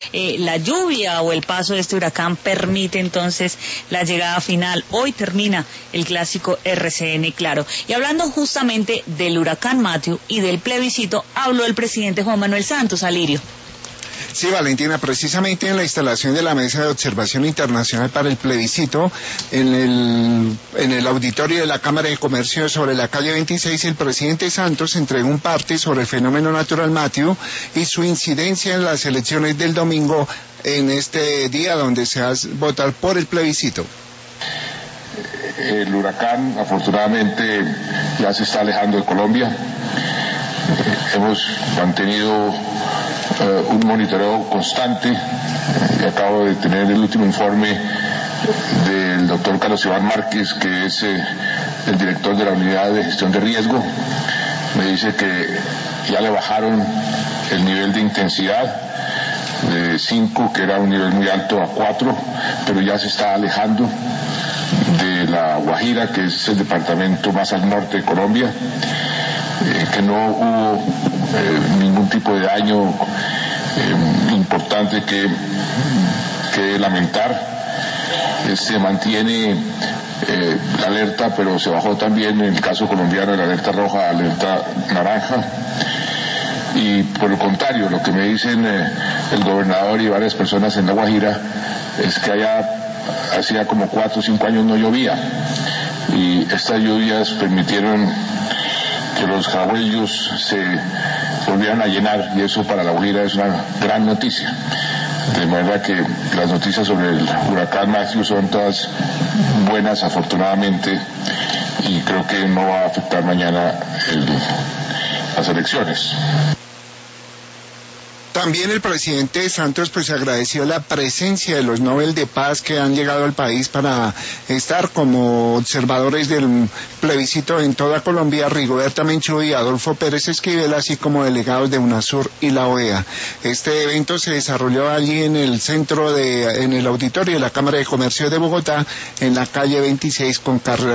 la lluvia o el paso de este huracán permite entonces la llegada final. Hoy termina el clásico RCN Claro. Y hablando justamente del huracán Matthew y del plebiscito, habló el presidente Juan Manuel Santos. Alirio. Sí, Valentina, precisamente en la instalación de la Mesa de Observación Internacional para el Plebiscito, en el auditorio de la Cámara de Comercio sobre la calle 26, el presidente Santos entregó un parte sobre el fenómeno natural Matthew y su incidencia en las elecciones del domingo, en este día donde se va a votar por el plebiscito. El huracán, afortunadamente, ya se está alejando de Colombia. Hemos mantenido un monitoreo constante. Acabo de tener el último informe del doctor Carlos Iván Márquez, que es el director de la Unidad de Gestión de Riesgo. Me dice que ya le bajaron el nivel de intensidad de 5, que era un nivel muy alto, a 4, pero ya se está alejando de La Guajira, que es el departamento más al norte de Colombia, que no hubo ningún tipo de daño importante que lamentar. Se mantiene la alerta, pero se bajó también en el caso colombiano de la alerta roja a alerta naranja. Y por el contrario, lo que me dicen el gobernador y varias personas en La Guajira es que hacía como 4 o 5 años no llovía, y estas lluvias permitieron que los jagüeyos se volvieran a llenar, y eso para La Guajira es una gran noticia. De manera que las noticias sobre el huracán Matthew son todas buenas, afortunadamente, y creo que no va a afectar mañana las elecciones. También el presidente Santos agradeció la presencia de los Nobel de Paz que han llegado al país para estar como observadores del plebiscito en toda Colombia, Rigoberta Menchú y Adolfo Pérez Esquivel, así como delegados de UNASUR y la OEA. Este evento se desarrolló allí en el auditorio de la Cámara de Comercio de Bogotá, en la calle 26 con carrera